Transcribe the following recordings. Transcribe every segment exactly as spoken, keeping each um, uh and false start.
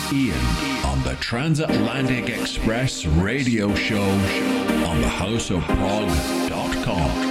Ian on the Transatlantic Express radio show on the house of prog dot com.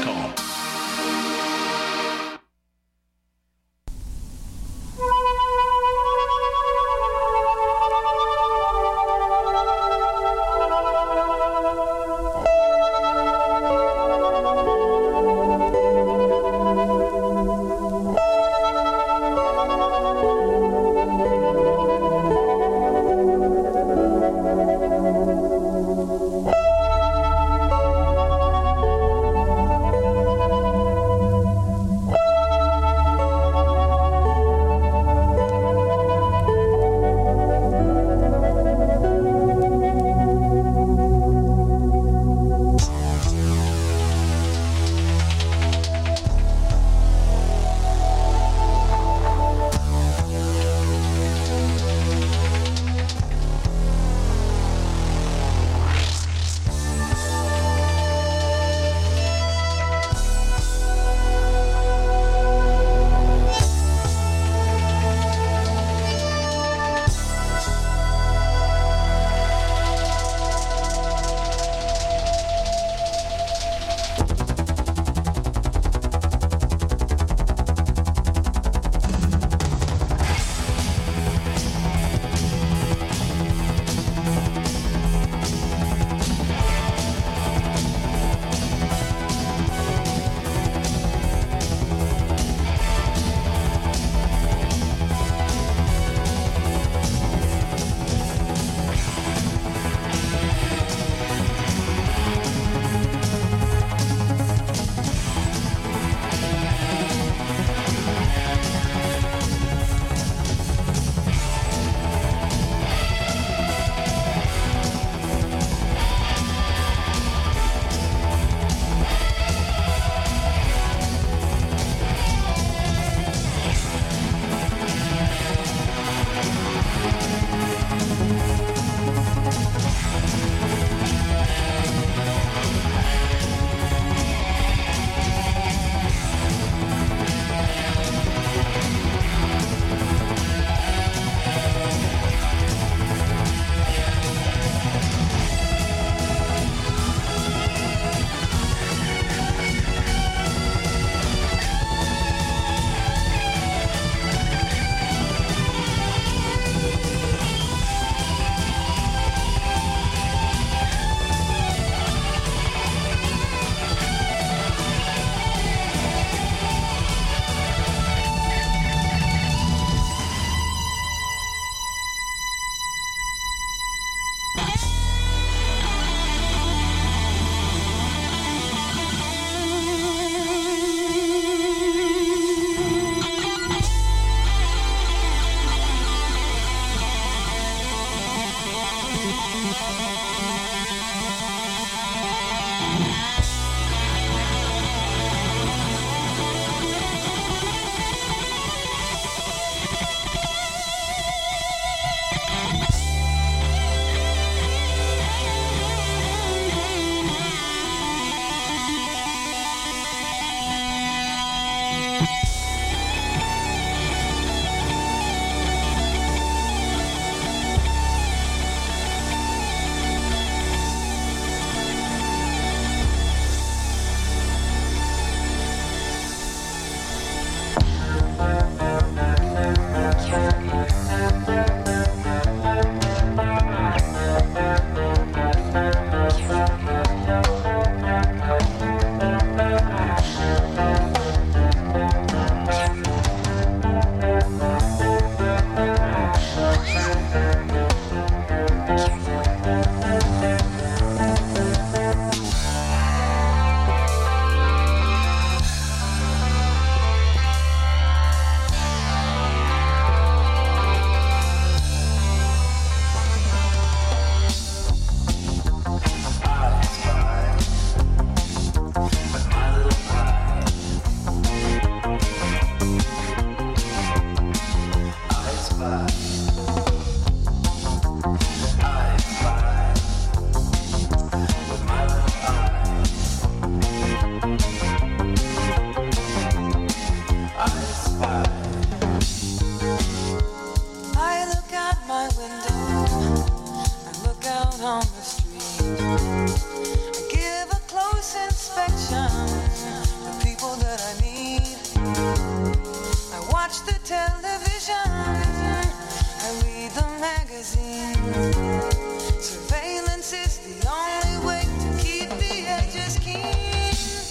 on the street. I give a close inspection to people that I need. I watch the television, I read the magazine. Surveillance is the only way to keep the edges keen.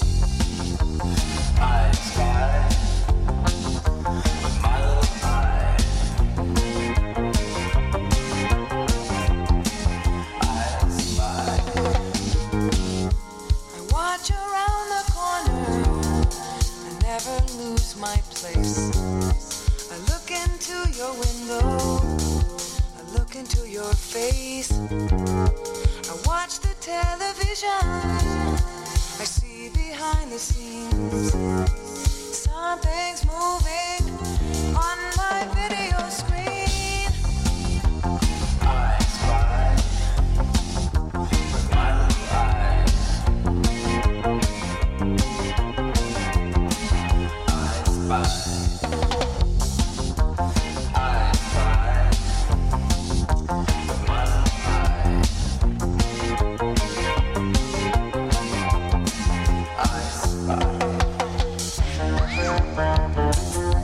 I spy with my little eye. I spy. I watch around the corner, I never lose my place. I look into your window, I look into your face. I watch the television, I see behind the scenes. Something's moving on my video screen. I spy with my little eye. I spy. Bye.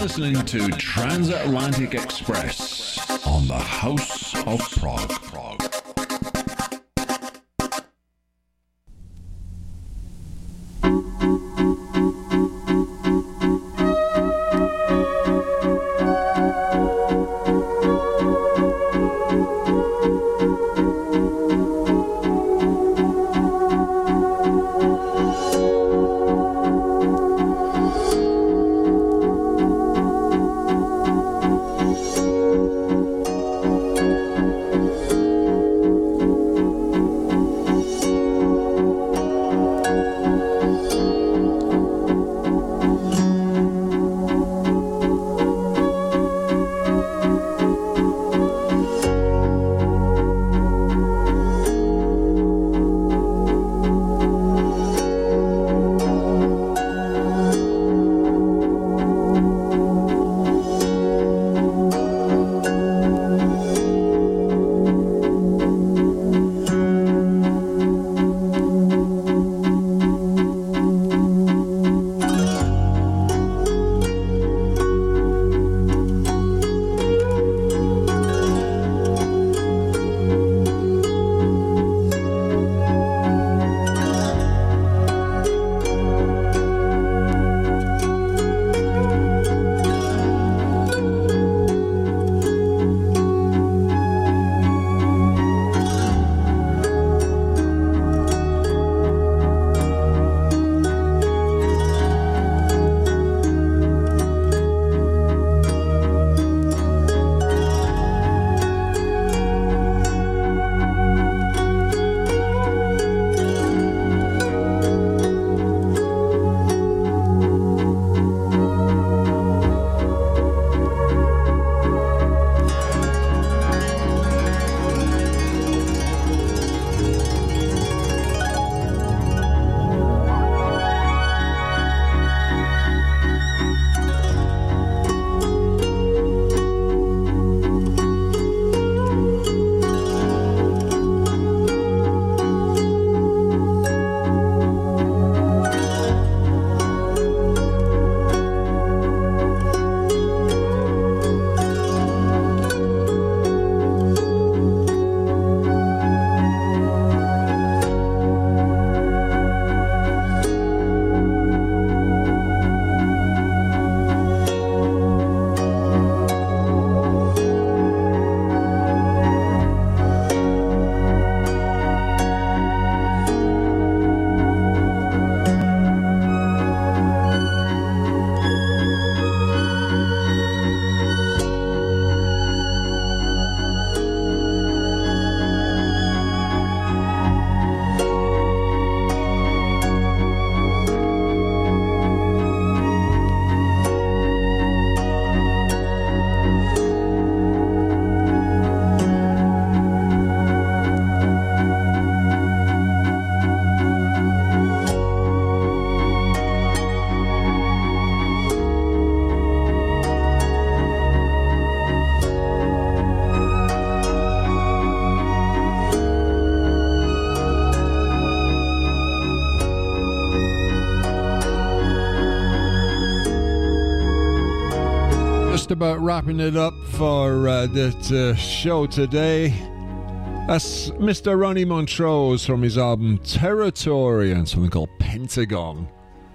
listening to Transatlantic Express on the House of Prog. Prog. About wrapping it up for uh, that uh, show today. That's Mister Ronnie Montrose from his album Territory and something called Pentagon.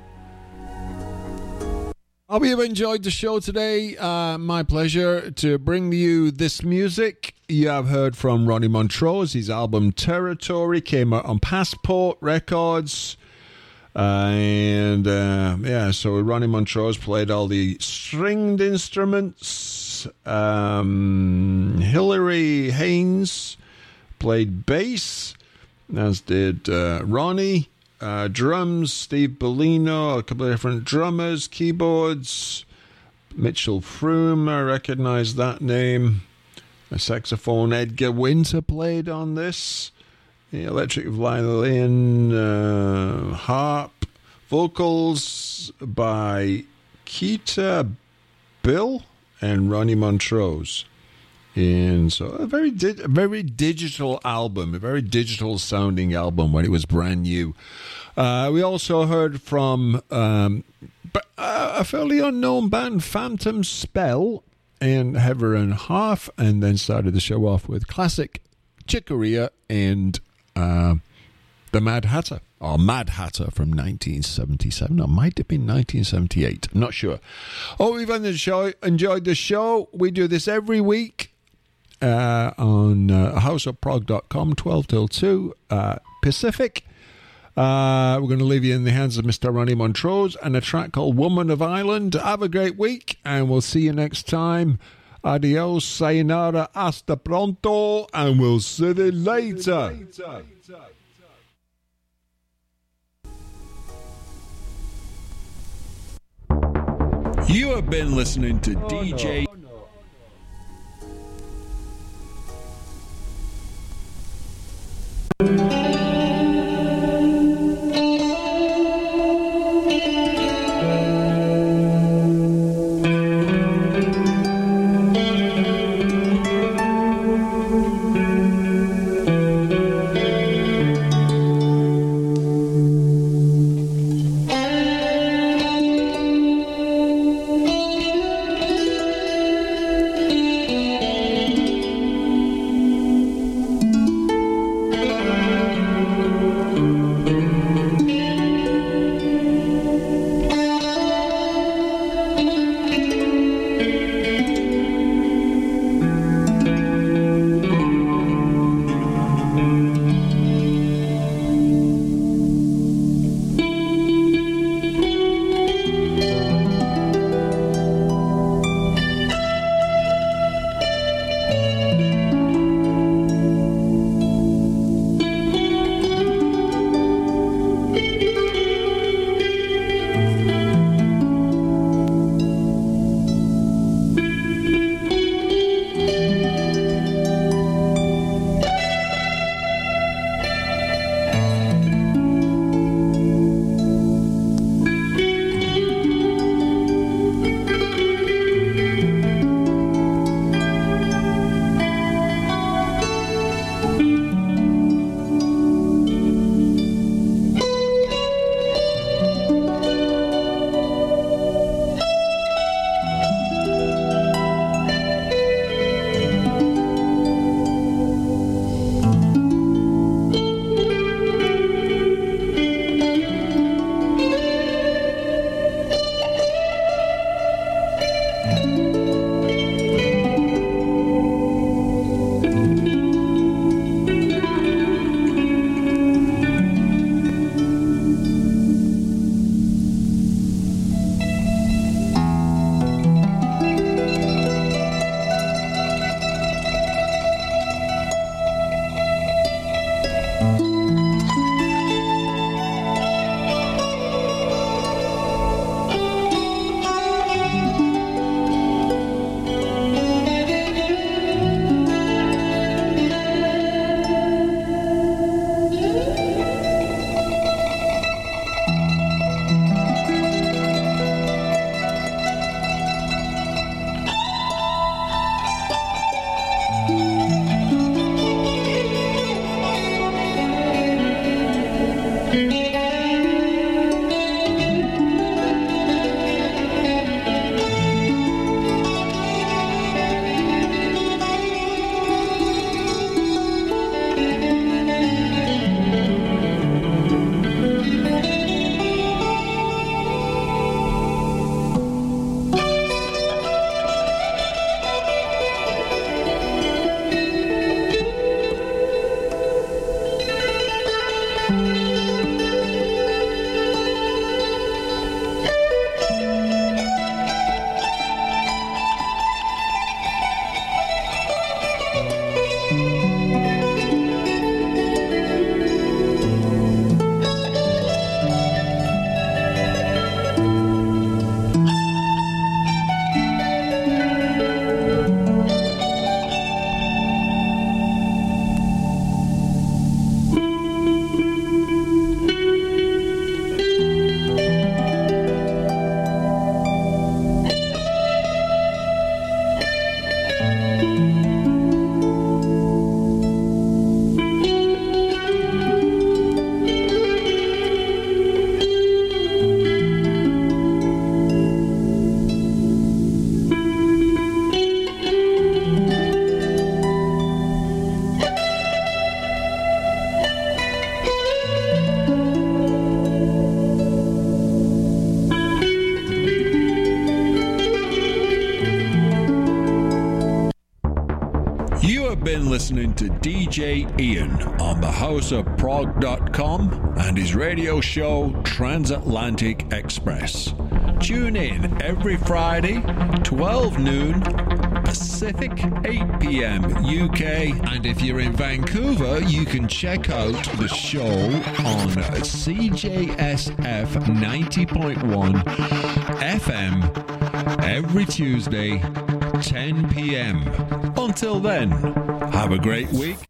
I hope you've enjoyed the show today. Uh, my pleasure to bring you this music. You have heard from Ronnie Montrose. His album Territory came out on Passport Records. Uh, and uh, yeah, so Ronnie Montrose played all the stringed instruments. Um, Hilary Haynes played bass, as did uh, Ronnie. Uh, drums, Steve Bellino, a couple of different drummers, keyboards. Mitchell Froome, I recognize that name. A saxophone, Edgar Winter played on this. The electric violin, uh, harp, vocals by Keita Bill and Ronnie Montrose. And so a very, di- a very digital album, a very digital sounding album when it was brand new. Uh, we also heard from um, but uh, a fairly unknown band, Phantom Spell, and Heather and Half, and then started the show off with classic Chicoria and uh, the Mad Hatter, or Mad Hatter from nineteen seventy-seven, or might have been nineteen seventy-eight, I'm not sure. Oh, we've enjoyed, enjoyed the show. We do this every week uh, on uh, house of prog dot com, twelve till two uh, Pacific. Uh, we're going to leave you in the hands of Mister Ronnie Montrose and a track called Woman of Ireland. Have a great week, and we'll see you next time. Adios, sayonara, hasta pronto, and we'll see you later. You have been listening to D J... been listening to D J Ian on the house of prog dot com and his radio show Transatlantic Express. Tune in every Friday, twelve noon Pacific, eight p.m. U K. And if you're in Vancouver, you can check out the show on C J S F ninety point one F M every Tuesday, ten p.m. Until then, have a great week.